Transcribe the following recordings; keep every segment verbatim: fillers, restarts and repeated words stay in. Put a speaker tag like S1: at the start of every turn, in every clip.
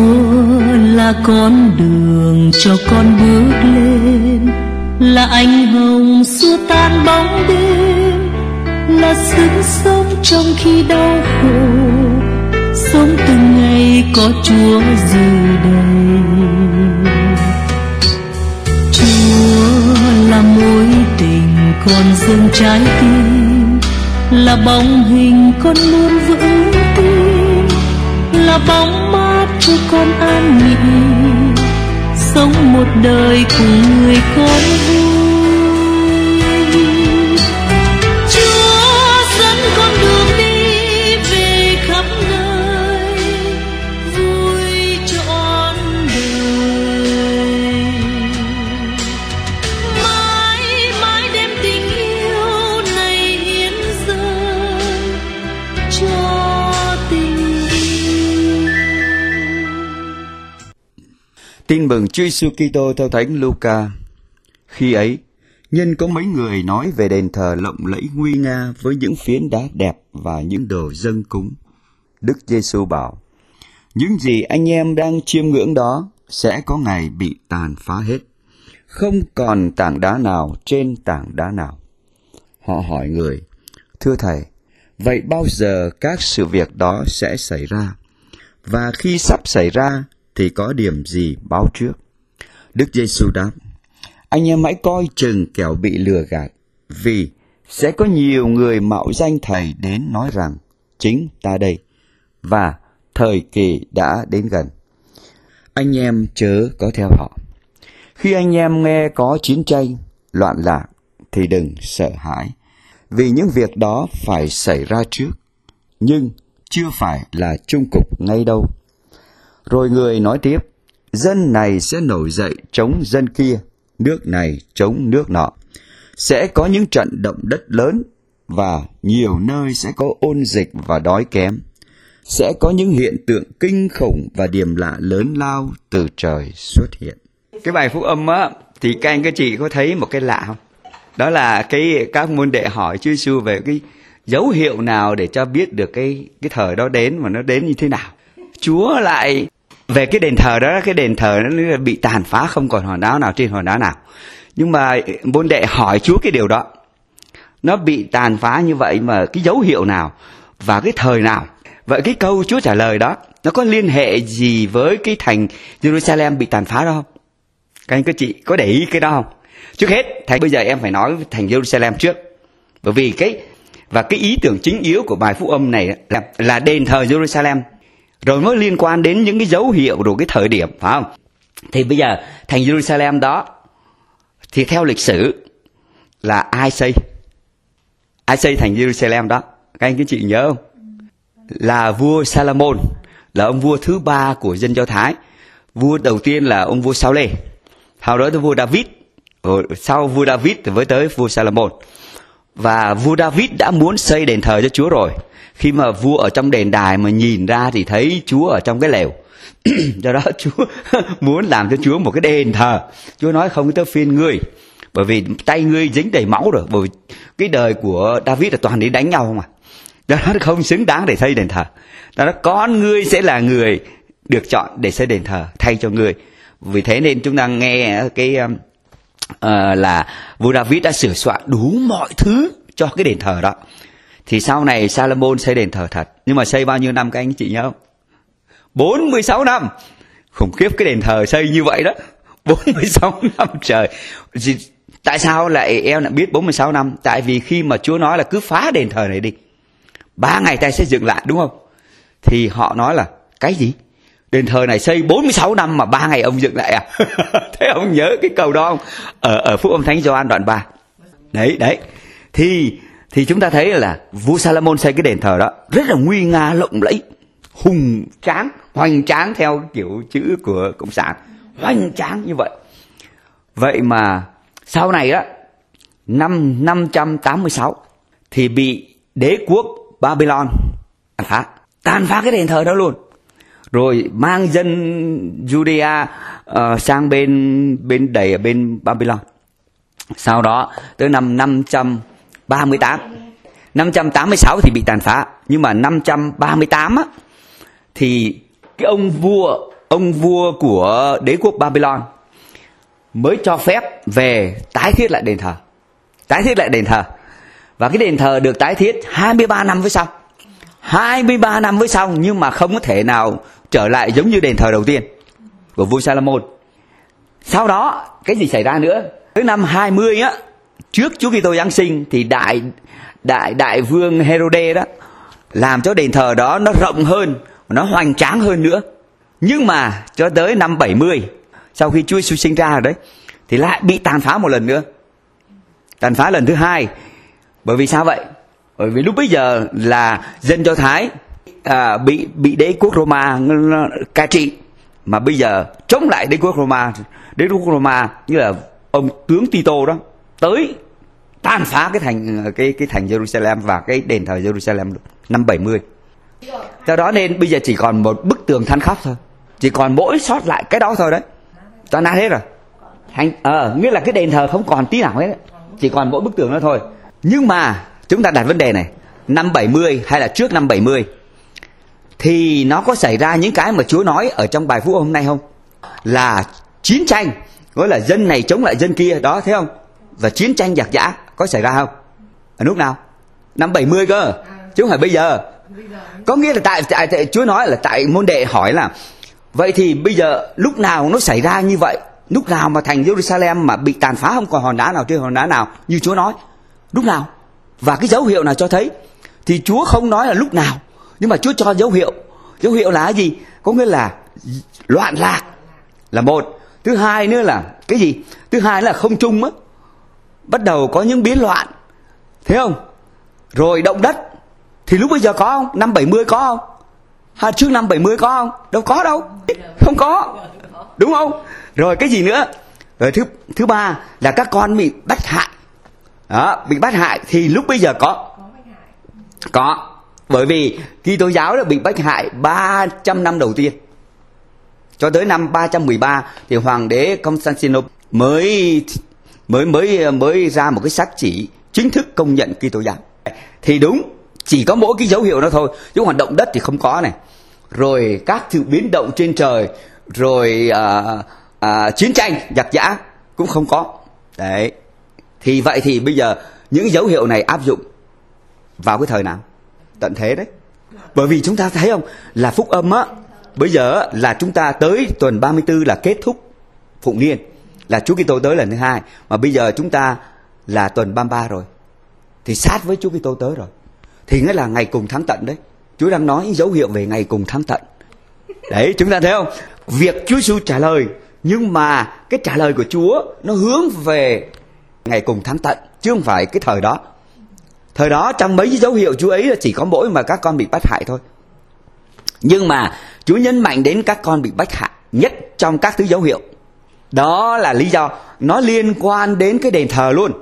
S1: Chúa là con đường cho con bước lên, là ánh hồng xua tan bóng đêm, là sức sống trong khi đau khổ, sống từng ngày có Chúa dự đầy. Chúa là mối tình con dâng trái tim, là bóng hình con luôn vững tin, là bóng mát cho con an nghỉ, sống một đời cùng người con vui. Chúa dẫn con đường đi về khắp nơi, vui trọn đời. Mãi mãi đem tình yêu này hiến dâng cho tình yêu.
S2: Tin mừng Chúa Giêsu Kitô theo Thánh Luca. Khi ấy, nhân có mấy người nói về đền thờ lộng lẫy nguy nga với những phiến đá đẹp và những đồ dâng cúng. Đức Giêsu bảo: những gì anh em đang chiêm ngưỡng đó sẽ có ngày bị tàn phá hết, không còn tảng đá nào trên tảng đá nào. Họ hỏi người: thưa thầy, vậy bao giờ các sự việc đó sẽ xảy ra? Và khi sắp xảy ra thì có điểm gì báo trước? Đức Giêsu đáp: anh em hãy coi chừng kẻo bị lừa gạt, vì sẽ có nhiều người mạo danh thầy đến nói rằng chính ta đây, và thời kỳ đã đến gần. Anh em chớ có theo họ. Khi anh em nghe có chiến tranh, loạn lạc thì đừng sợ hãi, vì những việc đó phải xảy ra trước, nhưng chưa phải là chung cục ngay đâu. Rồi người nói tiếp: dân này sẽ nổi dậy chống dân kia, nước này chống nước nọ. Sẽ có những trận động đất lớn, và nhiều nơi sẽ có ôn dịch và đói kém. Sẽ có những hiện tượng kinh khủng và điềm lạ lớn lao từ trời xuất hiện. Cái bài phúc âm á, thì các anh các chị có thấy một cái lạ không? Đó là cái các môn đệ hỏi Chúa Giêsu về cái dấu hiệu nào để cho biết được cái cái thời đó đến, mà nó đến như thế nào. Chúa lại về cái đền thờ đó, cái đền thờ nó bị tàn phá, không còn hòn đá nào trên hòn đá nào. Nhưng mà môn đệ hỏi Chúa cái điều đó, nó bị tàn phá như vậy mà cái dấu hiệu nào và cái thời nào? Vậy cái câu Chúa trả lời đó nó có liên hệ gì với cái thành Jerusalem bị tàn phá đó không? Các anh các chị có để ý cái đó không? Trước hết, thầy bây giờ em phải nói thành Jerusalem trước, bởi vì cái và cái ý tưởng chính yếu của bài phúc âm này là, là đền thờ Jerusalem, rồi mới liên quan đến những cái dấu hiệu rồi cái thời điểm, phải không? Thì bây giờ thành Jerusalem đó thì theo lịch sử là ai xây? Ai xây thành Jerusalem đó? Các anh các chị nhớ không? Là vua Salomon, là ông vua thứ ba của dân Do Thái. Vua đầu tiên là ông vua Sao-lê, sau đó tới vua David, rồi sau vua David thì mới tới vua Salomon. Và vua David đã muốn xây đền thờ cho Chúa rồi. Khi mà vua ở trong đền đài mà nhìn ra thì thấy Chúa ở trong cái lều. Do đó Chúa muốn làm cho Chúa một cái đền thờ. Chúa nói không tới phiên ngươi, bởi vì tay ngươi dính đầy máu rồi. Bởi vì cái đời của David là toàn đi đánh nhau mà. Do đó không xứng đáng để xây đền thờ. Do đó con ngươi sẽ là người được chọn để xây đền thờ thay cho ngươi. Vì thế nên chúng ta nghe cái uh, là vua David đã sửa soạn đủ mọi thứ cho cái đền thờ đó. Thì sau này Salomon xây đền thờ thật. Nhưng mà xây bao nhiêu năm các anh chị nhớ không? bốn mươi sáu năm. Khủng khiếp cái đền thờ xây như vậy đó. bốn mươi sáu năm trời. Tại sao lại em lại biết bốn mươi sáu năm? Tại vì khi mà Chúa nói là cứ phá đền thờ này đi, ba ngày ta sẽ dựng lại, đúng không? Thì họ nói là cái gì? Đền thờ này xây bốn mươi sáu năm mà ba ngày ông dựng lại à? Thế ông nhớ cái câu đó không? Ở, ở Phúc âm Thánh Gioan đoạn ba. Đấy, đấy. Thì thì chúng ta thấy là vua Salomon xây cái đền thờ đó rất là nguy nga, lộng lẫy, hùng tráng, hoành tráng theo kiểu chữ của Cộng sản. Hoành tráng như vậy. Vậy mà sau này đó, năm năm trăm tám mươi sáu thì bị đế quốc Babylon tàn phá, tàn phá cái đền thờ đó luôn. Rồi mang dân Judea uh, sang bên bên đầy ở bên Babylon. Sau đó tới năm năm trăm ba mươi tám, năm trăm tám mươi sáu thì bị tàn phá. Nhưng mà năm trăm ba mươi tám á, thì cái ông vua ông vua của đế quốc Babylon mới cho phép về tái thiết lại đền thờ. Tái thiết lại đền thờ. Và cái đền thờ được tái thiết hai mươi ba năm với sau. hai mươi ba năm với sau, nhưng mà không có thể nào trở lại giống như đền thờ đầu tiên của vua Salomon. Sau đó, cái gì xảy ra nữa? Tới năm hai mươi á, trước Chúa Kitô Giáng sinh thì đại đại đại vương Herode đó làm cho đền thờ đó nó rộng hơn, nó hoành tráng hơn nữa. Nhưng mà cho tới năm bảy mươi, sau khi Chúa Giêsu sinh ra rồi đấy, thì lại bị tàn phá một lần nữa. Tàn phá lần thứ hai. Bởi vì sao vậy? Bởi vì lúc bấy giờ là dân Do Thái à, bị bị đế quốc Roma cai trị, mà bây giờ chống lại đế quốc Roma. Đế quốc Roma như là ông tướng Tito đó tới tàn phá cái thành cái cái thành Jerusalem và cái đền thờ Jerusalem năm bảy mươi. Do đó nên bây giờ chỉ còn một bức tường than khóc thôi, chỉ còn mỗi sót lại cái đó thôi đấy, toàn nát hết rồi. Thành ờ nghĩa là cái đền thờ không còn tí nào hết, chỉ còn mỗi bức tường đó thôi. Nhưng mà chúng ta đặt vấn đề này, năm bảy mươi hay là trước năm bảy mươi thì nó có xảy ra những cái mà Chúa nói ở trong bài phúc âm hôm nay không? Là chiến tranh, gọi là dân này chống lại dân kia đó, thấy không? Và chiến tranh giặc giã có xảy ra không? Ở lúc nào? Năm bảy mươi cơ, chứ không phải bây giờ. Có nghĩa là tại, tại, tại Chúa nói là tại môn đệ hỏi là vậy thì bây giờ lúc nào nó xảy ra như vậy? Lúc nào mà thành Jerusalem mà bị tàn phá, không còn hòn đá nào trên hòn đá nào như Chúa nói? Lúc nào? Và cái dấu hiệu nào cho thấy? Thì Chúa không nói là lúc nào, nhưng mà Chúa cho dấu hiệu. Dấu hiệu là cái gì? Có nghĩa là loạn lạc là một. Thứ hai nữa là cái gì? Thứ hai là không trung á, bắt đầu có những biến loạn, thấy không? Rồi động đất. Thì lúc bây giờ có không? Năm bảy mươi có không? Hay trước năm bảy mươi có không? Đâu có đâu. Không có. Đúng không? Rồi cái gì nữa? Rồi thứ thứ ba là các con bị bắt hại. Đó, bị bắt hại thì lúc bây giờ có. Có. Bởi vì Kitô giáo đã bị bắt hại ba trăm năm đầu tiên. Cho tới năm ba trăm mười ba thì hoàng đế Constantinople mới mới mới mới ra một cái sách chỉ chính thức công nhận Kitô giáo. Thì đúng, chỉ có mỗi cái dấu hiệu đó thôi, chứ hoạt động đất thì không có này. Rồi các sự biến động trên trời, rồi à, à, chiến tranh giặc giã cũng không có. Đấy. Thì vậy thì bây giờ những dấu hiệu này áp dụng vào cái thời nào? Tận thế đấy. Bởi vì chúng ta thấy không, là phúc âm á, bây giờ là chúng ta tới tuần ba mươi tư là kết thúc phụng niên, là Chúa Kitô tới lần thứ hai, mà bây giờ chúng ta là tuần ba mươi ba rồi, thì sát với Chúa Kitô tới rồi, thì nghĩa là ngày cùng tháng tận đấy. Chúa đang nói những dấu hiệu về ngày cùng tháng tận. Đấy, chúng ta thấy không? Việc Chúa Giêsu trả lời, nhưng mà cái trả lời của Chúa nó hướng về ngày cùng tháng tận, chứ không phải cái thời đó. Thời đó trong mấy cái dấu hiệu Chúa ấy là chỉ có mỗi mà các con bị bắt hại thôi. Nhưng mà Chúa nhấn mạnh đến các con bị bắt hại nhất trong các thứ dấu hiệu. Đó là lý do nó liên quan đến cái đền thờ luôn.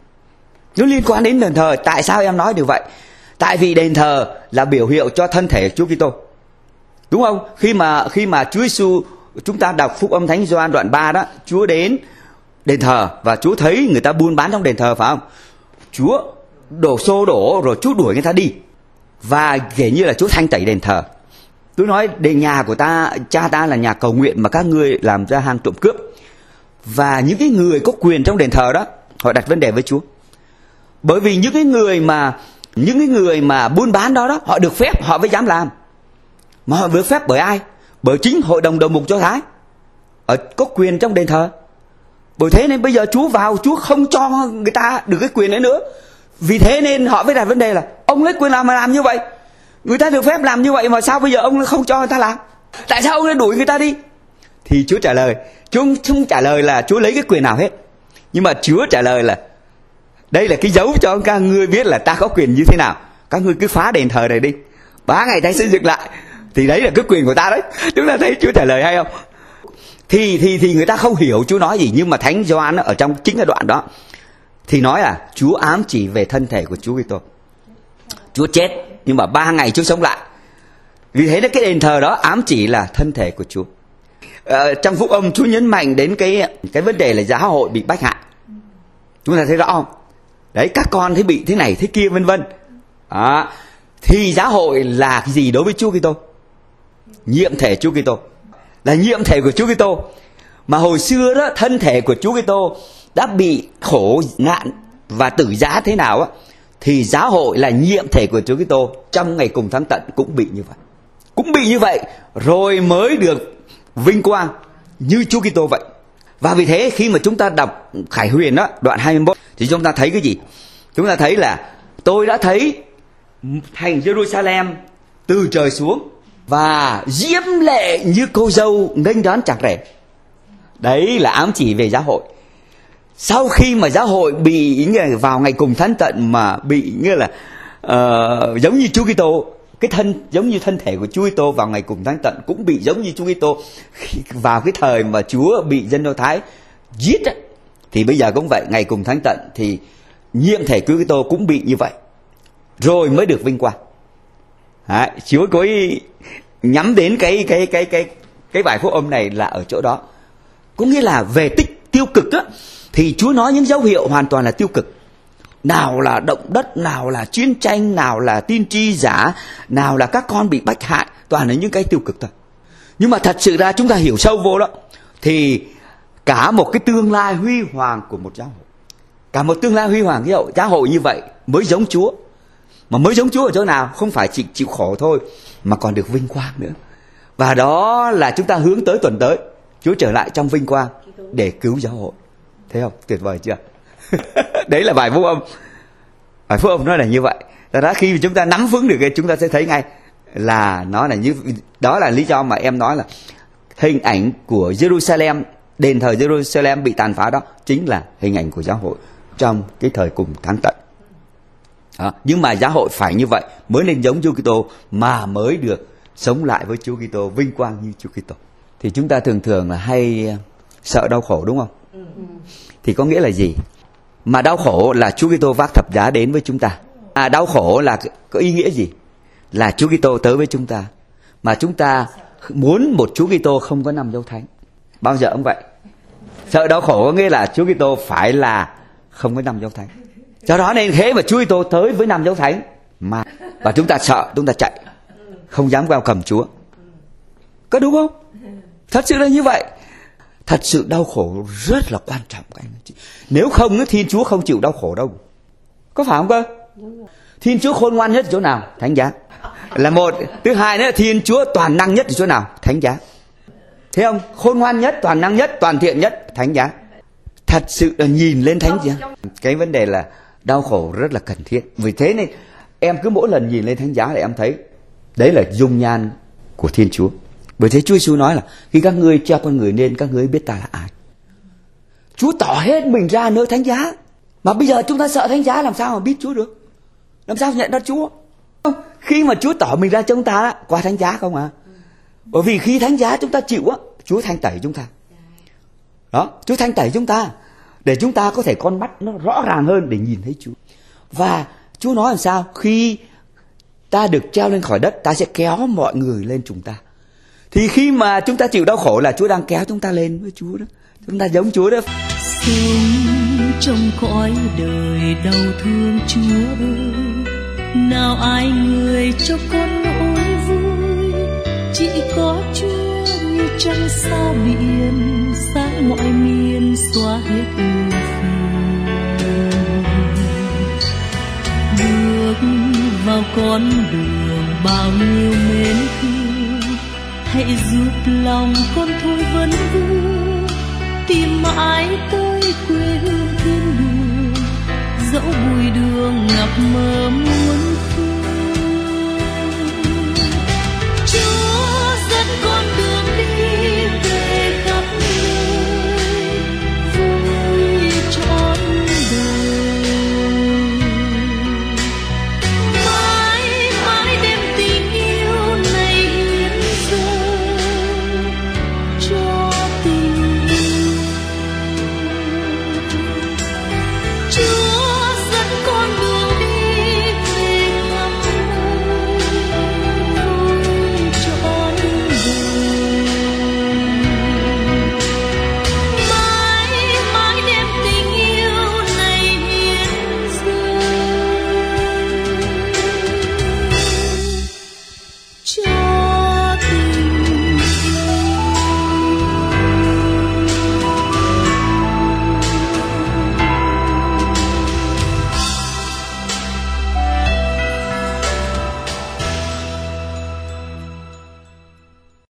S2: Nó liên quan đến đền thờ. Tại sao em nói điều vậy? Tại vì đền thờ là biểu hiệu cho thân thể Chúa Kitô. Đúng không? Khi mà khi mà Chúa Giêsu, chúng ta đọc phúc âm Thánh Gioan đoạn ba đó, Chúa đến đền thờ và Chúa thấy người ta buôn bán trong đền thờ, phải không? Chúa đổ xô đổ rồi Chúa đuổi người ta đi. Và kể như là Chúa thanh tẩy đền thờ. Tôi nói đền nhà của ta, cha ta là nhà cầu nguyện mà các ngươi làm ra hang trộm cướp. Và những cái người có quyền trong đền thờ đó, họ đặt vấn đề với Chúa. Bởi vì những cái người mà những cái người mà buôn bán đó đó, họ được phép, họ mới dám làm. Mà họ được phép bởi ai? Bởi chính hội đồng đầu mục Do Thái, ở có quyền trong đền thờ. Bởi thế nên bây giờ Chúa vào, Chúa không cho người ta được cái quyền ấy nữa. Vì thế nên họ mới đặt vấn đề là ông lấy quyền làm mà làm như vậy. Người ta được phép làm như vậy mà sao bây giờ ông không cho người ta làm? Tại sao ông lại đuổi người ta đi? Thì Chúa trả lời, Chúa không trả lời là Chúa lấy cái quyền nào hết. Nhưng mà Chúa trả lời là đây là cái dấu cho các ngươi biết là ta có quyền như thế nào. Các ngươi cứ phá đền thờ này đi, ba ngày ta xây dựng lại. Thì đấy là cái quyền của ta đấy. Chúng ta thấy Chúa trả lời hay không? Thì thì thì người ta không hiểu Chúa nói gì. Nhưng mà Thánh Gioan ở trong chính cái đoạn đó thì nói là Chúa ám chỉ về thân thể của Chúa Kitô. Chúa chết nhưng mà ba ngày Chúa sống lại. Vì thế cái đền thờ đó ám chỉ là thân thể của Chúa. Ờ, trong phúc âm Chúa nhấn mạnh đến cái cái vấn đề là giáo hội bị bách hại. Chúng ta thấy rõ không? Đấy, các con thấy bị thế này thế kia vân vân. À, thì giáo hội là cái gì đối với Chúa Kitô? Nhiệm thể Chúa Kitô. là nhiệm thể của Chúa Kitô. Mà hồi xưa đó, thân thể của Chúa Kitô đã bị khổ nạn và tử giá thế nào á, thì giáo hội là nhiệm thể của Chúa Kitô trong ngày cùng thắng tận cũng bị như vậy. Cũng bị như vậy rồi mới được vinh quang như Chúa Kitô vậy. Và vì thế khi mà chúng ta đọc Khải Huyền đó, đoạn hai mươi mốt, thì chúng ta thấy cái gì? Chúng ta thấy là tôi đã thấy thành Jerusalem từ trời xuống và diễm lệ như cô dâu nghênh đón chàng rể. Đấy là ám chỉ về giáo hội. Sau khi mà giáo hội bị vào ngày cùng thánh tận mà bị như là uh, giống như Chúa Kitô, cái thân giống như thân thể của Chúa Kitô vào ngày cùng thánh tận cũng bị giống như Chúa Kitô vào cái thời mà Chúa bị dân Do Thái giết ấy, thì bây giờ cũng vậy, ngày cùng thánh tận thì nhiệm thể Chúa Kitô cũng bị như vậy, rồi mới được vinh quang. Đấy, Chúa có ý nhắm đến cái cái cái cái cái bài phúc âm này là ở chỗ đó. Có nghĩa là về tích tiêu cực á, thì Chúa nói những dấu hiệu hoàn toàn là tiêu cực. Nào là động đất, nào là chiến tranh, nào là tiên tri giả, nào là các con bị bách hại, toàn là những cái tiêu cực thôi. Nhưng mà thật sự ra chúng ta hiểu sâu vô đó, thì cả một cái tương lai huy hoàng của một giáo hội, cả một tương lai huy hoàng cái giáo hội như vậy mới giống Chúa. Mà mới giống Chúa ở chỗ nào? Không phải chỉ chịu khổ thôi, mà còn được vinh quang nữa. Và đó là chúng ta hướng tới tuần tới, Chúa trở lại trong vinh quang để cứu giáo hội. Thấy không? Tuyệt vời chưa? Đấy là bài phúc âm. Bài phúc âm nó là như vậy. Đó, đó khi chúng ta nắm vững được cái, chúng ta sẽ thấy ngay là nó là như đó là lý do mà em nói là hình ảnh của Jerusalem, đền thờ Jerusalem bị tàn phá đó chính là hình ảnh của giáo hội trong cái thời cùng thắng tận. Đó. Nhưng mà giáo hội phải như vậy mới nên giống Chúa Kitô, mà mới được sống lại với Chúa Kitô, vinh quang như Chúa Kitô. Thì chúng ta thường thường là hay sợ đau khổ, đúng không? Thì có nghĩa là gì? Mà đau khổ là Chúa Kitô vác thập giá đến với chúng ta. À, đau khổ là có ý nghĩa gì? Là Chúa Kitô tới với chúng ta. Mà chúng ta muốn một Chúa Kitô không có năm dấu thánh. Bao giờ cũng vậy. Sợ đau khổ có nghĩa là Chúa Kitô phải là không có năm dấu thánh. Do đó nên thế mà Chúa Kitô tới với năm dấu thánh mà và chúng ta sợ, chúng ta chạy, không dám vào cầm Chúa. Có đúng không? Thật sự là như vậy. Thật sự đau khổ rất là quan trọng các anh chị. Nếu không, Thiên Chúa không chịu đau khổ đâu. Có phải không cơ? Thiên Chúa khôn ngoan nhất ở chỗ nào? Thánh giá. Là một. Thứ hai nữa, Thiên Chúa toàn năng nhất ở chỗ nào? Thánh giá. Thấy không? Khôn ngoan nhất, toàn năng nhất, toàn thiện nhất, thánh giá. Thật sự là nhìn lên thánh giá. Cái vấn đề là đau khổ rất là cần thiết. Vì thế nên em cứ mỗi lần nhìn lên thánh giá là em thấy đấy là dung nhan của Thiên Chúa. Bởi thế Chúa Giêsu nói là khi các ngươi treo con người lên, các ngươi biết ta là ai. Chúa tỏ hết mình ra nơi thánh giá. Mà bây giờ chúng ta sợ thánh giá, làm sao mà biết Chúa được? Làm sao nhận ra Chúa? Khi mà Chúa tỏ mình ra cho chúng ta qua thánh giá không à? Bởi vì khi thánh giá chúng ta chịu á, Chúa thanh tẩy chúng ta. Đó, Chúa thanh tẩy chúng ta để chúng ta có thể con mắt nó rõ ràng hơn để nhìn thấy Chúa. Và Chúa nói làm sao? Khi ta được treo lên khỏi đất, ta sẽ kéo mọi người lên chúng ta. Thì khi mà chúng ta chịu đau khổ là Chúa đang kéo chúng ta lên với Chúa đó. Chúng ta giống Chúa đó.
S1: Sống trong cõi đời đau thương Chúa ơi, nào ai người cho con nỗi vui. Chỉ có Chúa như trăng xa biển, sáng mọi miền xóa hết ưu phiền. Bước vào con đường bao nhiêu mến thương, hãy giúp lòng con thôi vấn vương, tìm mãi tới quê hương thiên đường. Dẫu bụi đường ngập mờ muôn